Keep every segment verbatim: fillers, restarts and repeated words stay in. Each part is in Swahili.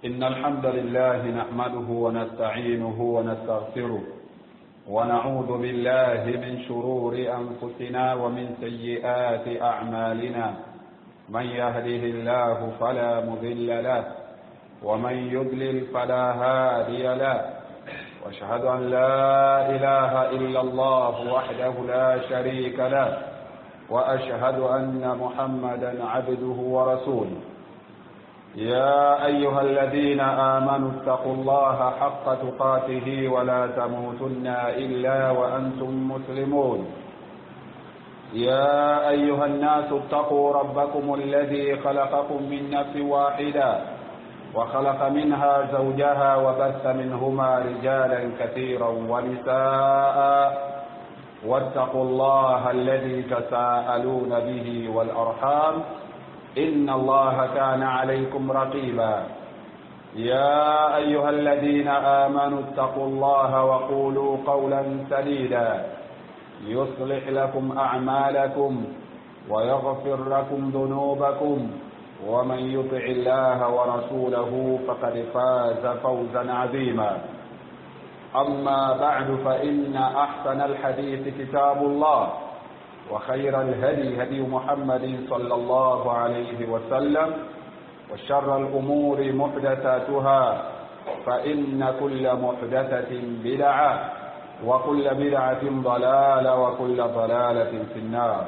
إن الحمد لله نحمده ونستعينه ونستغفره ونعوذ بالله من شرور أنفسنا ومن سيئات أعمالنا. من يهده الله فلا مضل له ومن يضلل فلا هادي له. واشهد أن لا إله إلا الله وحده لا شريك له وأشهد أن محمدا عبده ورسوله. يا أيها الذين آمنوا اتقوا الله حق تقاته ولا تموتن إلا وأنتم مسلمون. يا أيها الناس اتقوا ربكم الذي خلقكم من نفس واحدة وخلق منها زوجها وبث منهما رجالا كثيرا ونساء واتقوا الله الذي تساءلون به والأرحام إن الله كان عليكم رقيبا. يا أيها الذين آمنوا اتقوا الله وقولوا قولا سديدا يصلح لكم أعمالكم ويغفر لكم ذنوبكم ومن يطع الله ورسوله فقد فاز فوزا عظيما. أما بعد فإن أحسن الحديث كتاب الله وخير الهدي هدي محمد صلى الله عليه وسلم وشر الأمور محدثاتها فإن كل محدثة بدعة وكل بدعة ضلالة وكل ضلالة في النار.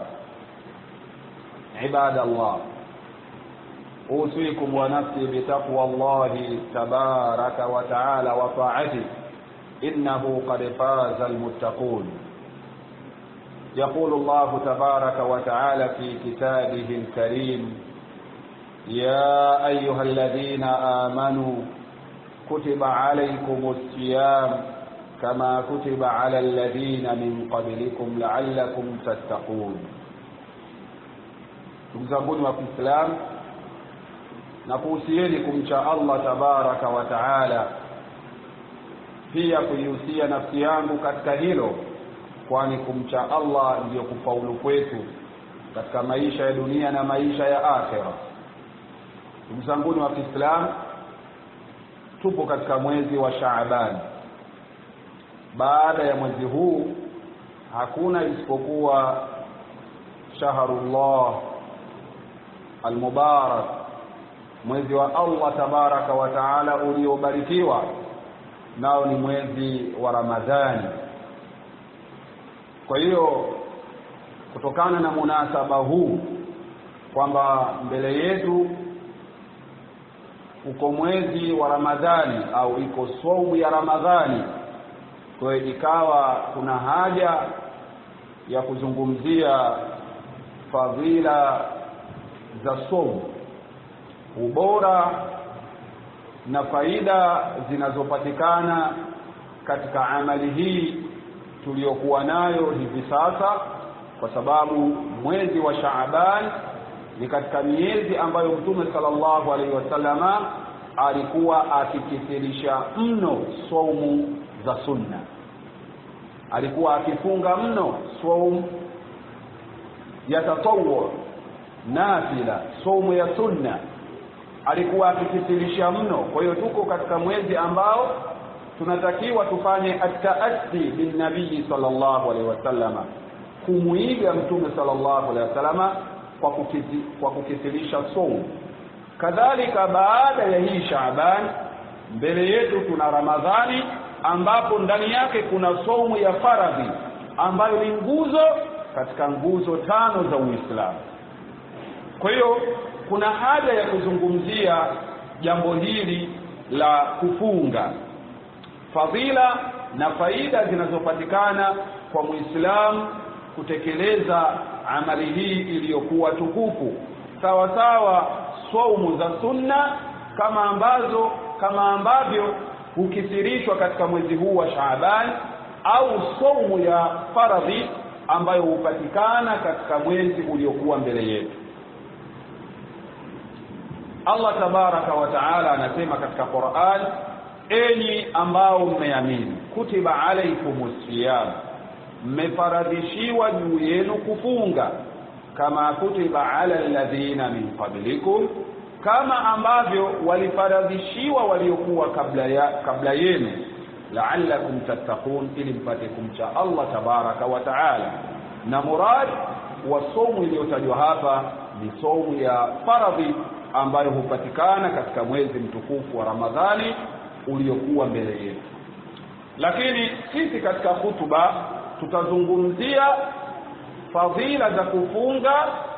عباد الله، أوصيكم ونفسي بتقوى الله تبارك وتعالى وطاعته إنه قد فاز المتقون. يقول الله تبارك وتعالى في كتابه الكريم: يا أيها الذين آمنوا كتب عليكم الصيام كما كتب على الذين من قبلكم لعلكم تتقون. Tuzanguni wa Islam, na kuhusieni kumcha Allah tabaraka wa taala, pia kuihusia nafsi yangu katika hilo, kwani kumcha Allah ndiyo kufaulu kwetu katika maisha ya dunia na maisha ya akhera. Tuzanguni wa Islam, tupo katika mwezi wa Shaaban. Baada ya mwezi huu hakuna isipokuwa shahrullah al-mubarak, mwezi wa Allah tabaraka wa taala uliobarikiwa, nao ni mwezi wa Ramadhani. Kwa hiyo kutokana na munasaba huu kwamba mbele yetu uko mwezi wa Ramadhani au iko saumu ya Ramadhani, kwa hiyo ikawa kuna haja ya kuzungumzia fadhila za saumu, ubora na faida zinazopatikana katika amali hii tuliyokuwa nayo hivi sasa, kwa sababu mwezi wa Shaaban ni katika miezi ambayo Mtume sallallahu alaihi wasallama alikuwa akikithirisha mno saumu za sunna. Alikuwa akifunga mno saumu ya tatawwu, nafila, saumu ya sunna alikuwa akikithirisha mno. Kwa hiyo tuko katika mwezi ambao tunatakiwa tufanye at-ta'assi bin nabii sallallahu alaihi wasallama, kumuiga Mtume sallallahu alaihi wasallama kwa kukiti, kwa kukithirisha saumu. Kadhalika baada ya hii Shaaban mbele yetu tuna Ramadhani, ambapo ndani yake kuna saumu ya faradhi ambayo ni nguzo katika nguzo tano za Uislamu. Kwa hiyo kuna haja ya kuzungumzia jambo hili la kufunga, fadhila na faida zinazopatikana kwa Muislamu kutekeleza amali hii iliyokuwa tukufu, sawa sawa saumu za sunna kama ambazo kama ambavyo hukithirishwa katika mwezi huu wa Shaaban, au saumu ya faradhi ambayo hupatikana katika mwezi uliokuwa mbele yetu. Allah tabaraka wa taala anasema katika Qur'an: enyi ambao mmeamini, kutiba alaykumus siyam, mmefaradhishiwa juu yenu kufunga, kama kutiba ala alladhina min qablikum, kama ambavyo walifaradhishiwa waliokuwa kabla ya kabla yenu, la'allakum tattaqun, ili mpate kumcha Allah tabaraka wa taala. Na murad wa somo iliyotajwa hapa ni somo ya faradhi ambayo hupatikana katika mwezi mtukufu wa Ramadhani uliokuwa mbele yetu. Lakini sisi katika hutuba tutazungumzia fadhila za kufunga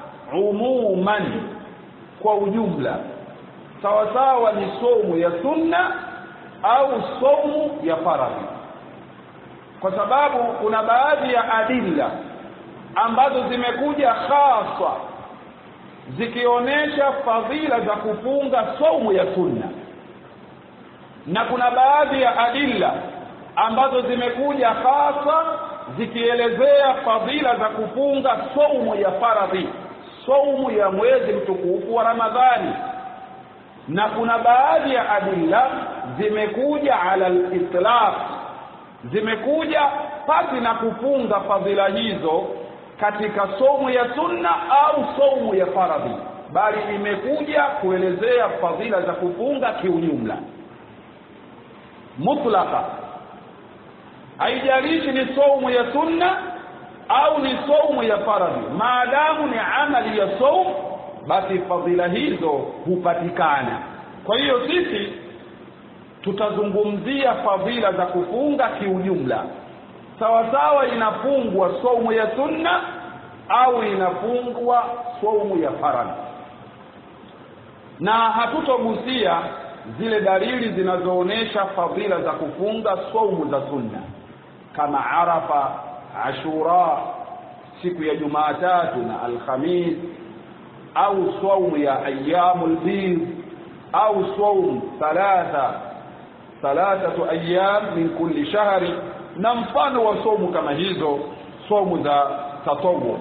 umuman, kwa ujumla, sawa sawa ni somo ya sunna au somo ya faradhi, kwa sababu kuna baadhi ya adilla ambazo zimekuja hasa zikionyesha fadhila za kufunga somo ya sunna, na kuna baadhi ya adilla ambazo zimekuja hasa zikielezea fadhila za kufunga somo ya faradhi, somo ya mwezi mtukufu wa Ramadhani. Na kuna baadhi ya adilla zimekuja ala al-itlaq, zimekuja pasi na kufunga fadhila hizo katika somo ya sunna au somo ya faradhi, bali imekuja kuelezea fadhila za kufunga kiujumla mutlaka. Haijalishi ni somo ya sunna au ni somo ya faradhi, maadamu ni amali ya somo, basi fadhila hizo hupatikana. Kwa hiyo sisi tutazungumzia fadhila za kufunga kiujumla, sawa sawa inafungwa somo ya sunna au inafungwa somo ya faradhi, na hatutogusia zile dalili zinazoonesha fadhila za kufunga somo za sunna kama Arafa, Ashura, siku ya Jumatatu na Alhamis, au somo ya ayyamul bid, au somo thalatha thalathatu ayyam min kulli shahri, na mfano wa somo kama hizo, somo za tatawwu.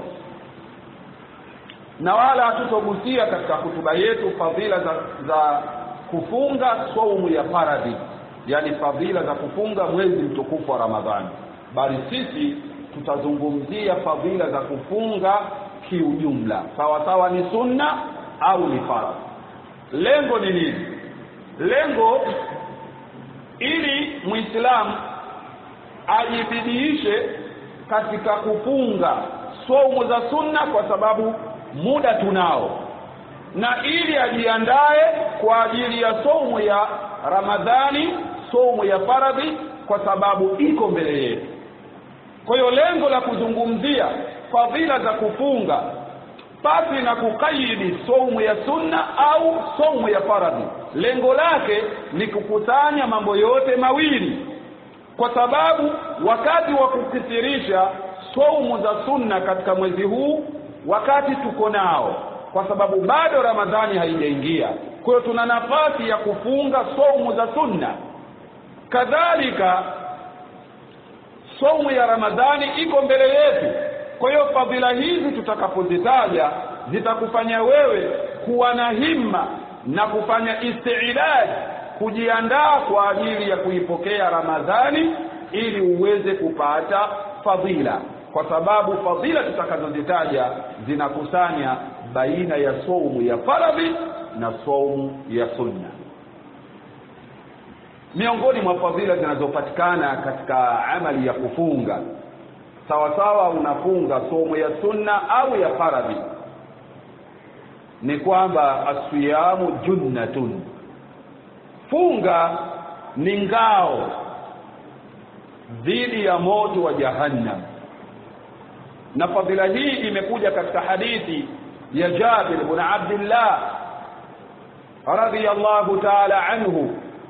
Na wala hatutogusia katika hutuba yetu fadhila za, za kufunga somo ya faradhi, yani fadhila za kufunga mwezi mtukufu wa Ramadhani, bali sisi tutazungumzia fadhila za kufunga kiujumla, sawa sawa ni sunna au ni faradhi. Lengo ni nini? Lengo ili Muislamu ajibidiishe katika kufunga somo za sunna, kwa sababu muda tunao, na ili ajiandae kwa ajili ya somo ya Ramadhani, somo ya faradhi, kwa sababu iko mbele yetu. Kwa hiyo lengo la kuzungumzia fadhila za kufunga pasi na kukaidi somo ya sunna au somo ya faradhi, lengo lake ni kukusanya mambo yote mawili, kwa sababu wakati wa kukithirisha somo za sunna katika mwezi huu, wakati tuko nao, kwa sababu bado Ramadhani haijaingia. Kwa hiyo tuna nafasi ya kufunga somo za sunna. Kadhalika somo ya Ramadhani iko mbele yetu. Kwa hiyo fadhila hizi tutakapozitaja zitakufanya wewe kuwa na himma na kufanya isti'dad, kujiandaa kwa ajili ya kuipokea Ramadhani, ili uweze kupata fadhila, kwa sababu fadhila tutakazozitaja zinakusanya baina ya somo ya faradhi na somo ya sunna. Miongoni mwa fadhila zinazopatikana katika amali ya kufunga, sawa sawa unafunga somo ya sunna au ya faradhi, ni kwamba asiyamu junnatun, funga ni ngao dhidi ya moto wa jahannam. Na fadhila hii imekuja katika hadithi ya Jabir ibn Abdullah radhiyallahu ta'ala anhu,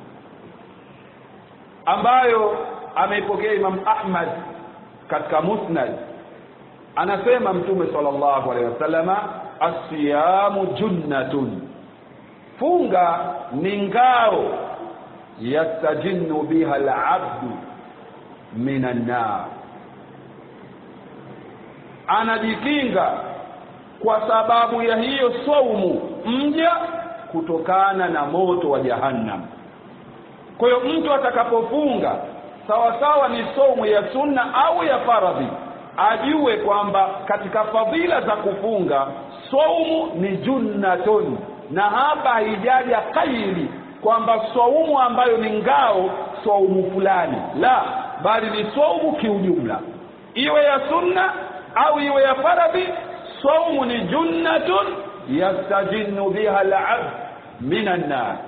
ambayo ameipokea Imam Ahmad katika Musnad. Anasema Mtume sallallahu alaihi wasallama, asiyamu junnatun, funga ni ngao yastajinnu biha al-abdu minan nar, anajikinga kwa sababu ya hiyo saumu mja kutokana na moto wa jahannam. Kwa hiyo mtu atakapofunga, sawa sawa ni somo ya sunna au ya faradhi, ajue kwamba katika fadhila za kufunga, saumu ni junnatun, na hapa haijaja kaili kwamba saumu ambayo ni ngao saumu fulani, la, bali ni saumu kiujumla, iwe ya sunna au iwe ya faradhi. Saumu ni junnatun yastajinnu biha al-'abd minan nar.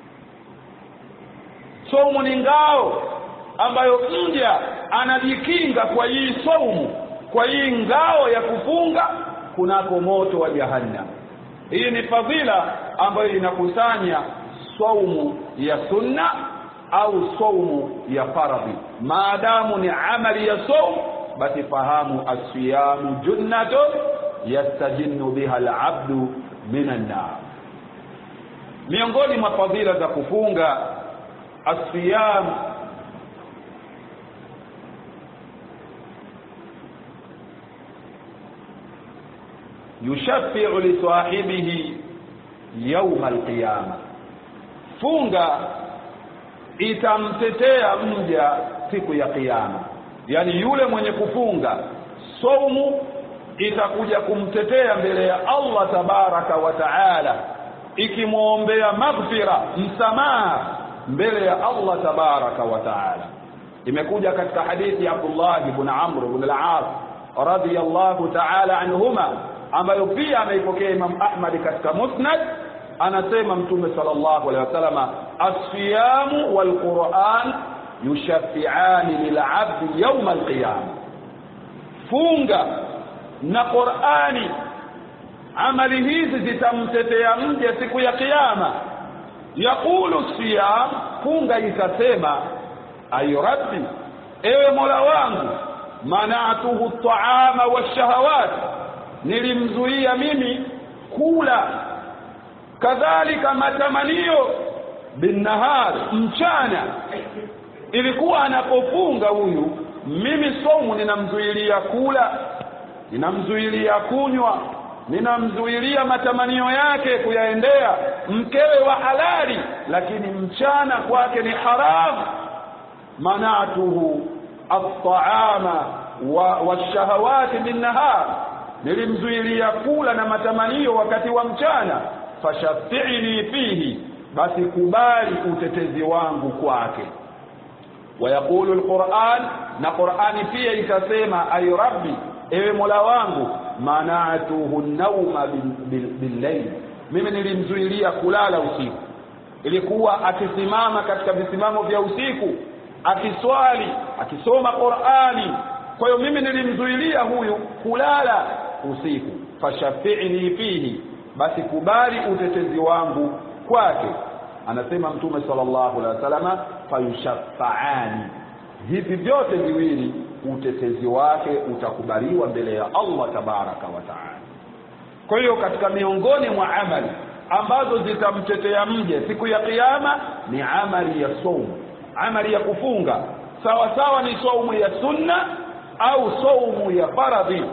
Saumu ni ngao ambayo mja anajikinga kwa hii saumu, kwa hii ngao ya kufunga kunako moto wa jahannam. Hii ni fadhila ambayo inakusanya saumu ya sunna au saumu ya faradhi. Maadamu ni amali ya saumu, basi fahamu as-siyamu junnatun yastajinnu biha al-'abdu minan nar. Miongoni mwa fadhila za kufunga as-siyam yushaffi'u li sahibihi yawm al-qiyamah. Funga itamtetea mja siku ya kiyama, yani yule mwenye kufunga saumu itakuja kumtetea mbele ya Allah tabaraka wa taala, ikimuombea maghfira, msamaha mbele ya Allah tabaraka wa taala. Imekuja katika hadithi ya Abdullah ibn Amr ibn al-As radiyallahu ta'ala anhuma, ambayo pia ameipokea Imam Ahmad katika Musnad. Anasema Mtume sallallahu alaihi wasallam, as-siyamu wal Qur'an yushaffi'ani lil-'abdi yawm al-qiyamah. Funga na Qur'ani, amali hizi zitamtetea mja siku ya kiyama. Yaqulu siyam, funga itasema, ay rabbi, ewe Mola wangu, mana'atuhu at-ta'ama wash-shahawat, nilimzuia mimi kula, kadhalika matamanio, binahar, mchana. Ilikuwa anapofunga huyu, mimi saumu ninamzuilia kula, ninamzuilia kunywa, ninamzuilia matamanio yake kuyaendea, mkewe wa halali, lakini mchana kwake ni haramu. Mana'atuhu at-ta'ama wash-shahawati bin-nahar, nilimzuilia kula na matamanio wakati wa mchana. Fashaffi'ni fihi, basi kubali utetezi wangu kwake. Wayaqulu al-Qur'an, na Qur'ani pia ikasema, ay rabbi, ewe Mola wangu, mana'atuhu an-nawma bil-layl, mimi nilimzuilia kulala usiku. Ilikuwa akisimama katika visimamo vya usiku, akiswali, akisoma Qur'ani, kwa hiyo mimi nilimzuilia huyu kulala usiku. Fashaffi'ni fihi, basi kubali utetezi wangu kwake. Anasema Mtume sallallahu alaihi wasallam, fayushaffa'ani, hivi vyote viwili utetezi wake utakubaliwa mbele ya Allah tabaraka wa taala. Kwa hiyo katika miongoni mwa amali ambazo zitamtetea mje siku ya kiyama ni amali ya saumu, amali ya kufunga, sawa sawa ni saumu ya sunna au saumu ya faradhi.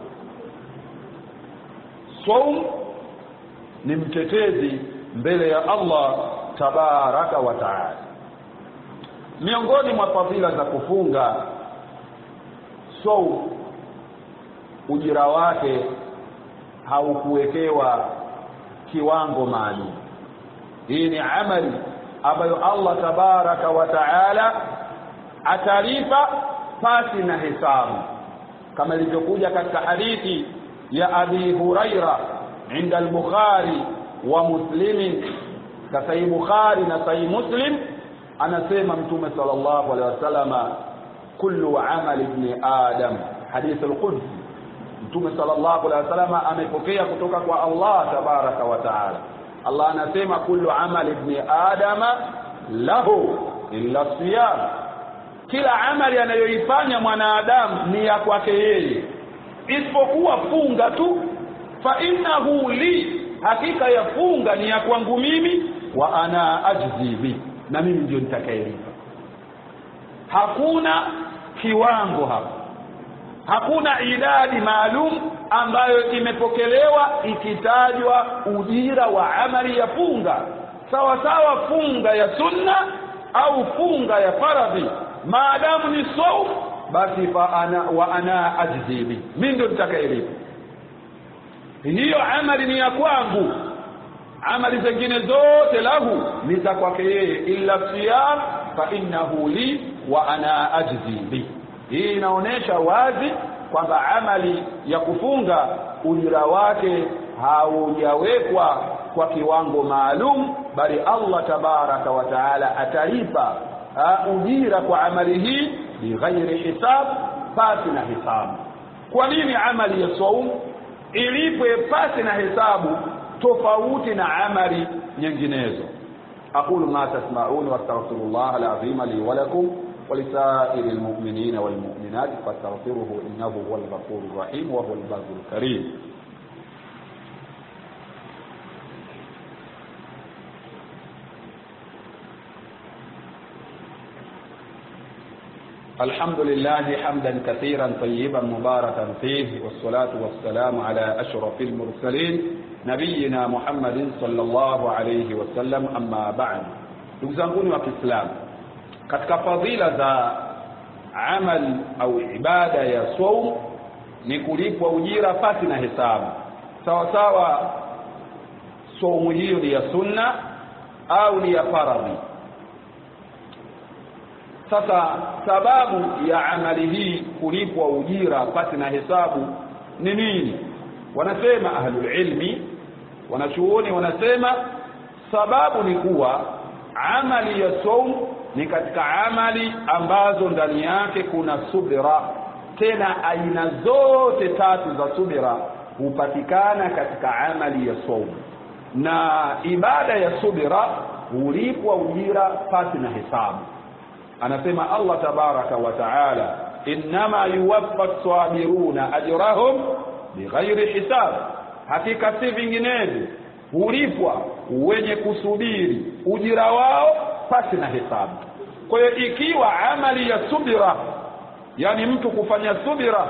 Saumu ni mtetezi mbele ya Allah tabaraka wa taala. Miongoni mwa fadhila za kufunga saumu, ujira wake haukuwekewa kiwango maalum. Hii ni amali ambayo Allah tabaraka wa taala atalipa pasi na hesabu, kama ilivyokuja katika hadithi ya Abi Huraira inda al-Bukhari wa Muslim, Sahih Bukhari na Sahih Muslim. Anasema Mtume sallallahu alaihi wasallam, kullu amali ibn adam, hadith al-Qudsi. Mtume sallallahu alaihi wasallam amepokea kutoka kwa Allah tabaraka wa taala. Allah anasema, kullu amali ibn adam lahu illa siyam, kila amali anayoifanya mwanadamu ni ya kwake yeye isipokuwa funga tu. Fa innahu li, hakika ya funga ni ya kwangu mimi, wa ana ajzi bi, na mimi ndio nitakayelipa. Hakuna kiwango hapa, hakuna idadi maalum ambayo imepokelewa ikitajwa ujira wa amali ya funga, sawa sawa funga ya sunna au funga ya faradhi. Maadamu ni saum, basi fa ana wa ana ajzi bi, mimi ndio nitakayelipa. Hiyo amali ni ya kwangu, amali zingine zote lahu ni za kwake yeye, illa siyam fa innahu li wa ana ajzi bi. Hii inaonesha wazi kwamba amali ya kufunga ujira wake haujawekwa kwa kiwango maalum, bali Allah tabaraka wa taala atalipa ujira kwa amali hii bighairi hisab, pasi na hisabu. Kwa nini amali ya saum ilipwe pasi na hesabu tofauti na amali nyinginezo? aqulu ma tasma'un wa astaghfirullah al-azim li wa lakum wa lisa'iri al-mu'minina wal mu'minat fastaghfiruhu innahu huwal ghafurur rahim wa huwal barrul karim. الحمد لله حمدا كثيرا طيبا مباركا فيه، والصلاة والسلام على أشرف المرسلين نبينا محمد صلى الله عليه وسلم. أما بعد، تزنقوني وكسلام katika fadhila za amal au ibada ya saum ni kulipwa ujira pasi na hesabu, sawa sawa saumu hiyo ni ya sunna au ni ya faradhi. Sasa sababu ya amali hii kulipwa ujira pasi na hesabu ni nini? Wanasema ahlul ilmi, wanachuoni wanasema sababu ni kuwa amali ya saum ni katika amali ambazo ndani yake kuna subira, tena aina zote tatu za subira hupatikana katika amali ya saum, na ibada ya subira hulipwa ujira pasi na hesabu. Anasema Allah tabaraka wa taala, innama yuwaffa as-sabiruna ajrahum bighairi hisab, hakika si vinginevyo hulipwa wenye kusubiri ujira wao pasi na hesabu. Kwa hiyo ikiwa amali ya subira, yani mtu kufanya subira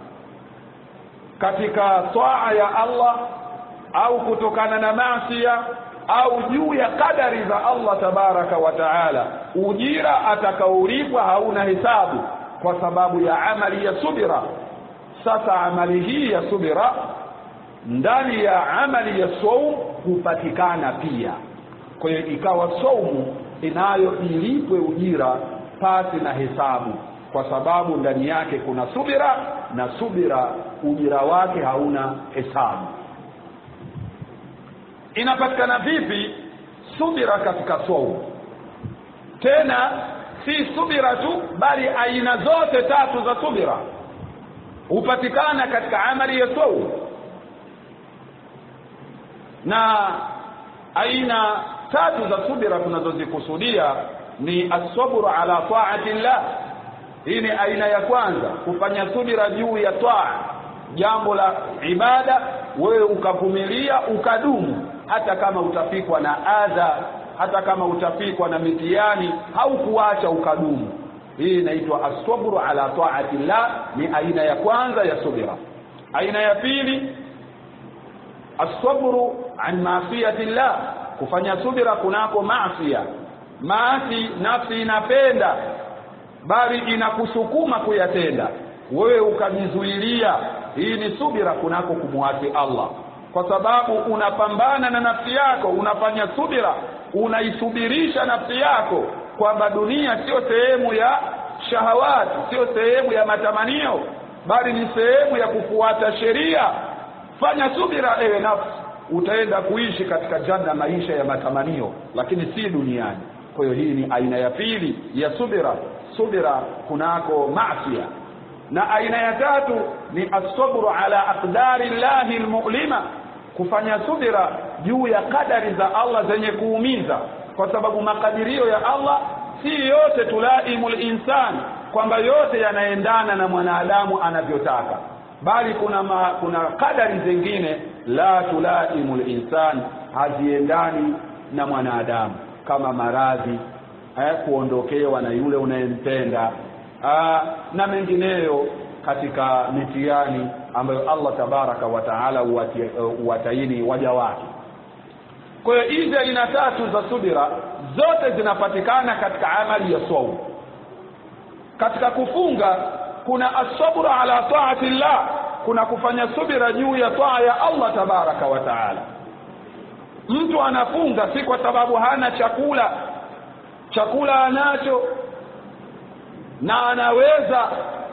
katika taa ya Allah au kutokana na maasiya au juu ya kadari za Allah tabaraka wa taala, ujira atakaolipwa hauna hesabu kwa sababu ya amali ya subira. Sasa amali hii ya subira ndani ya amali ya saum hupatikana pia. Kwa hiyo ikawa saumu inayo ilipwe ujira pasi na hesabu, kwa sababu ndani yake kuna subira, na subira ujira wake hauna hesabu. Inapatikana vipi subira katika saum? Tena si subira tu, bali aina zote tatu za subira hupatikana katika amali ya saum. Na aina tatu za subira tunazozikusudia ni as-sabru ala ta'ati Allah. Hii ni aina ya kwanza, kufanya subira juu ya taa, jambo la ibada, wewe ukavumilia ukadumu, hata kama utafikwa na adha, hata kama utafikwa na mitihani, haukuacha ukadumu. Hii inaitwa as-sabru ala ta'ati Allah, ni aina ya kwanza ya subira. Aina ya pili, as-sabru an ma'siyati Allah, kufanya subira kunako maasiya. Maasi nafsi inapenda, bali inakusukuma kuyatenda, wewe ukajizuilia. Hii ni subira kunako kumwasi Allah, kwa sababu unapambana na nafsi yako, unafanya subira, unaisubirisha nafsi yako kwamba dunia sio sehemu ya shahawati, sio sehemu ya matamanio, bali ni sehemu ya kufuata sheria. Fanya subira ewe nafsi, utaenda kuishi katika janna, maisha ya matamanio, lakini si duniani. Kwa hiyo hii ni aina ya pili ya subira, subira kunako maasiya. Na aina ya tatu ni as-sabru ala aqdari Allahi al-mu'lima, kufanya subira juu ya kadari za Allah zenye kuumiza, kwa sababu makadirio ya Allah si yote tulaimul insan, kwamba yote yanaendana na mwanadamu anavyotaka, bali kuna ma, kuna kadari zingine la tulaimul insan, haziendani na mwanadamu, kama maradhi, eh, kuondokewa na yule unayempenda, ah, na mengineyo katika mitihani ambayo Allah tabaraka wa taala huwataini waja wake. Kwa hiyo hizi aina tatu za subira zote zinapatikana katika amali ya saum. Katika kufunga kuna as-sabru ala ta'ati Allah, kuna kufanya subira juu ya taa ya Allah tabaraka wa taala. Mtu anafunga si kwa sababu hana chakula, chakula anacho na anaweza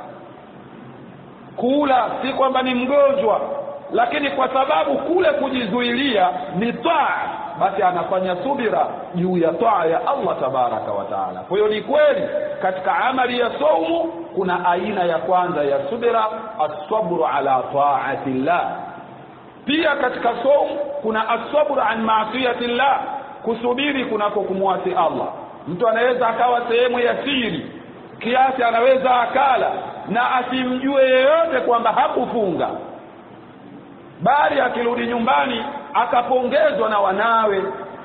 kula, si kwamba ni mgonjwa, lakini kwa sababu kule kujizuilia ni taa, basi anafanya subira juu ya taa ya Allah tabaraka wa taala. Kwa hiyo ni kweli katika amali ya saumu kuna aina ya kwanza ya subira, as-sabru ala ta'atillah. Pia katika saumu kuna as-sabru an ma'siyatillah, kusubiri kunako kumwasi Allah. Mtu anaweza akawa sehemu ya siri kiasi anaweza akala na asimjue yeyote kwamba hakufunga, bali akirudi nyumbani akapongezwa na wanawe,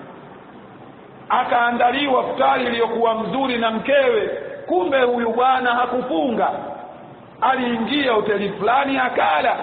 akaandaliwa futari iliyokuwa mzuri na mkewe, kumbe huyu bwana hakufunga, aliingia hoteli fulani akala,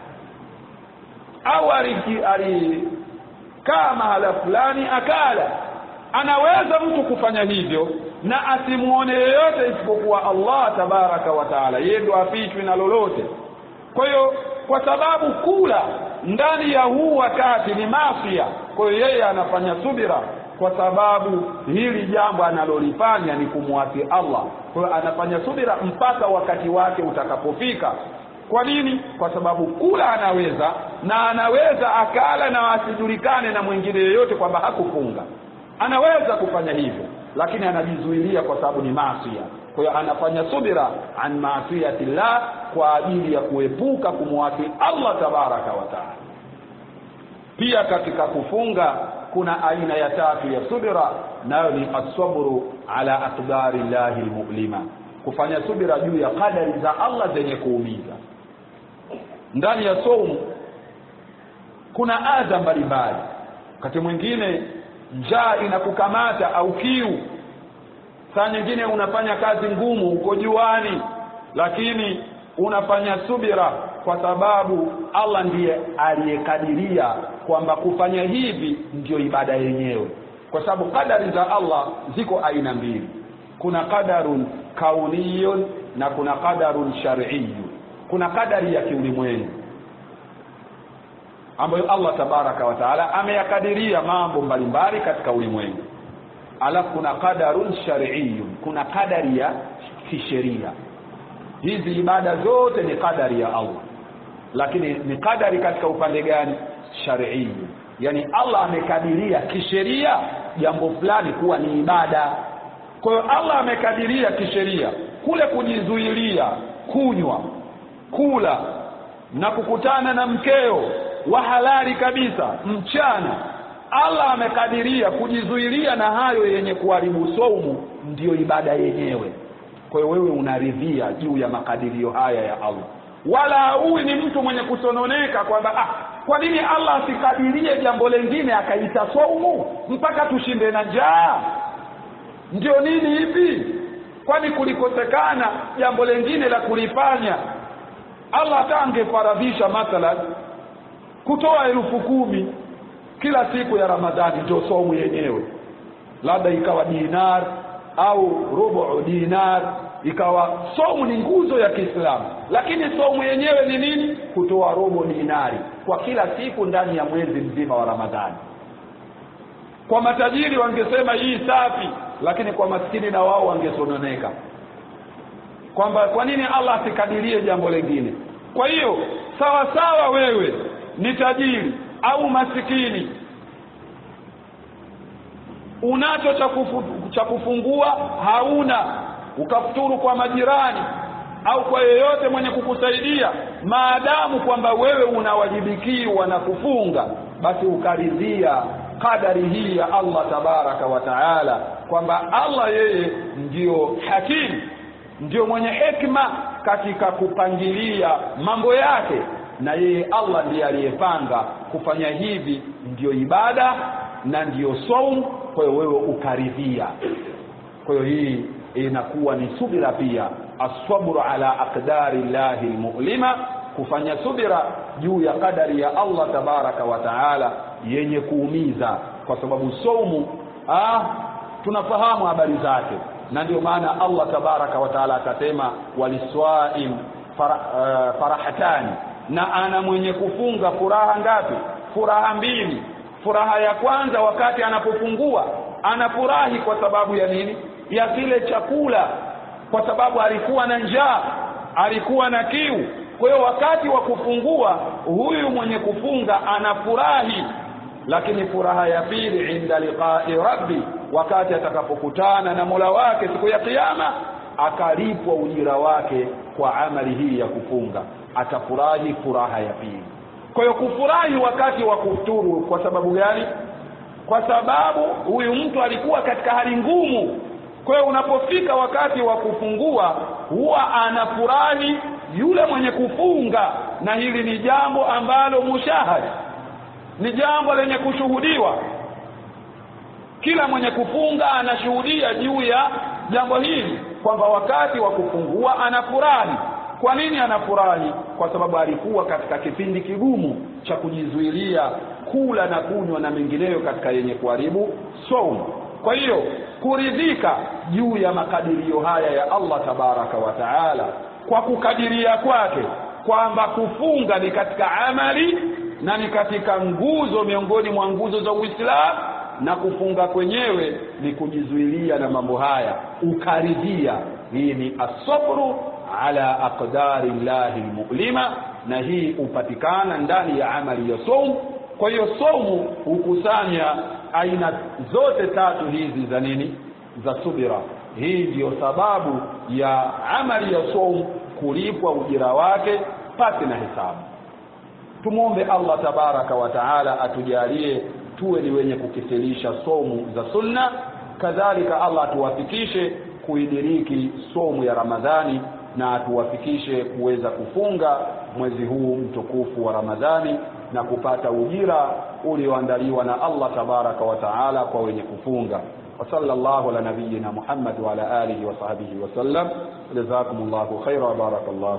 au alikaa mahala fulani akala. Anaweza mtu kufanya hivyo na asimuone yeyote isipokuwa Allah tabaraka wa taala, yeye ndo afichwe na lolote. Kwa hiyo kwa sababu kula ndani ya huu wakati ni maafia, kwa hiyo yeye anafanya subira kwa sababu hili jambo analolifanya ni kumwasi Allah. Kwa hiyo anafanya subira mpaka wakati wake utakapofika. Kwa nini? Kwa sababu kula anaweza, na anaweza akala na asijulikane na mwingine yeyote kwamba hakufunga. Anaweza kufanya hivyo, lakini anajizuilia kwa sababu ni maasiya. Kwa hiyo anafanya subira an maasiyatillah kwa ajili ya kuepuka kumwasi Allah tabaraka wa taala. Pia katika kufunga kuna aina ya tatu ya subira, nayo ni as-sabru ala aqdari llahi al-mu'lima, kufanya subira juu ya kadari za Allah zenye kuumiza. Ndani ya saumu kuna adha mbalimbali. Wakati mwingine njaa inakukamata au kiu, saa nyingine unafanya kazi ngumu uko juani, lakini unafanya subira kwa sababu Allah ndiye aliyekadiria kwamba kufanya hivi ndio ibada yenyewe. Kwa sababu kadari za Allah ziko aina mbili, kuna qadarun kauniyun na kuna qadarun shar'iyyun. Kuna kadari ya kiulimwengu ambayo Allah tabaraka wa taala ameyakadiria mambo mbalimbali katika ulimwengu. Alafu kuna qadarun shar'iyyun, kuna kadari ya kisheria. Hizi ibada zote ni kadari ya Allah, lakini ni kadari katika upande gani? Shar'i. Yani Allah amekadiria kisheria jambo fulani kuwa ni ibada. Kwa hiyo Allah amekadiria kisheria kule kujizuilia kunywa, kula na kukutana na mkeo wa halali kabisa mchana. Allah amekadiria kujizuilia na hayo yenye kuharibu saumu ndio ibada yenyewe. Kwa hiyo wewe unaridhia juu ya makadirio haya ya Allah, wala huyu ni mtu mwenye kusononeka kwamba ah, kwa nini Allah asikadirie jambo lingine akaita saumu mpaka tushinde na njaa? Ndio nini hivi? Kwani kulikosekana jambo lingine la kulifanya? Allah tangefaradhisha mathalan kutoa elfu kumi kila siku ya Ramadhani ndio saumu yenyewe, labda ikawa dinar au robo dinar, ikawa saumu ni nguzo ya Kiislamu. Lakini saumu yenyewe ni nini? Kutoa robo dinari kwa kila siku ndani ya mwezi mzima wa Ramadhani. Kwa matajiri wangesema hii safi, lakini kwa maskini na wao wangesononeka kwamba kwa nini Allah asikadirie jambo lingine. Kwa hiyo sawa sawa wewe ni tajiri au masikini, unacho cha kufungua hauna, ukafuturu kwa majirani au kwa yeyote mwenye kukusaidia, maadamu kwamba wewe unawajibikiwa na kufunga, basi ukaridhia kadari hii ya Allah tabaraka wa taala kwamba Allah yeye ndio hakim, ndio mwenye hekima katika kupangilia mambo yake, na yeye Allah ndiye aliyepanga kufanya hivi ndio ibada na ndio saum. Kwa hiyo wewe ukaridhia. Kwa hiyo hii inakuwa ni subira pia, as-sabru ala aqdari llahi al-mu'lima, kufanya subira juu ya kadari ya Allah tabaraka wa taala yenye kuumiza. Kwa sababu saumu ah tunafahamu habari zake, na ndio maana Allah tabaraka wa taala akasema waliswaim farah, uh, farahatani, na ana mwenye kufunga furaha ngapi? Furaha mbili. Furaha ya kwanza wakati anapofungua, anafurahi kwa sababu ya nini? Ya kile chakula, kwa sababu alikuwa na njaa, alikuwa na kiu. Kwa hiyo wakati wa kufungua huyu mwenye kufunga anafurahi. Lakini furaha ya pili inda liqa'i rabbi, wakati atakapokutana na Mola wake siku ya kiyama, akalipwa ujira wake kwa amali hii ya kufunga, atafurahi furaha ya pili. Kwa hiyo kufurahi wakati wa kufuturu kwa sababu gani? Kwa sababu huyu mtu alikuwa katika hali ngumu. Kwa hiyo unapofika wakati wa kufungua huwa anafurahi yule mwenye kufunga, na hili ni jambo ambalo mushahada, ni jambo lenye kushuhudiwa. Kila mwenye kufunga anashuhudia juu ya jambo hili kwamba wakati wa kufungua anafurahi. Kwa nini anafurahi? Kwa sababu alikuwa katika kipindi kigumu cha kujizuilia kula na kunywa na mengineyo katika yenye kuharibu saumu. Kwa hiyo kuridhika juu ya makadirio haya ya Allah tabaraka wa taala, kwa kukadiria kwake kwamba kufunga ni katika amali na ni katika nguzo miongoni mwa nguzo za Uislamu, na kufunga kwenyewe ni kujizuilia na mambo haya, ukaridhia. Hii ni asabru ala aqdari llahi almu'lima, na hii upatikana ndani ya amali ya saumu. Kwa hiyo saumu hukusanya aina zote tatu hizi za nini? Za subira. Hii ndio sababu ya amali ya saumu kulipwa ujira wake pasi na hesabu. Tumuombe Allah tabaraka wa taala atujalie tuwe ni wenye kukithirisha saumu za sunna. Kadhalika Allah atuwafikishe kuidiriki saumu ya Ramadhani, na atuwafikishe kuweza kufunga mwezi huu mtukufu wa Ramadhani na kupata ujira ulioandaliwa na Allah tabaraka wa taala kwa wenye kufunga. Wa sallallahu ala nabiyyina Muhammad wa ala alihi wa sahbihi wa sallam. Jazakumullahu khairan wa barakallahu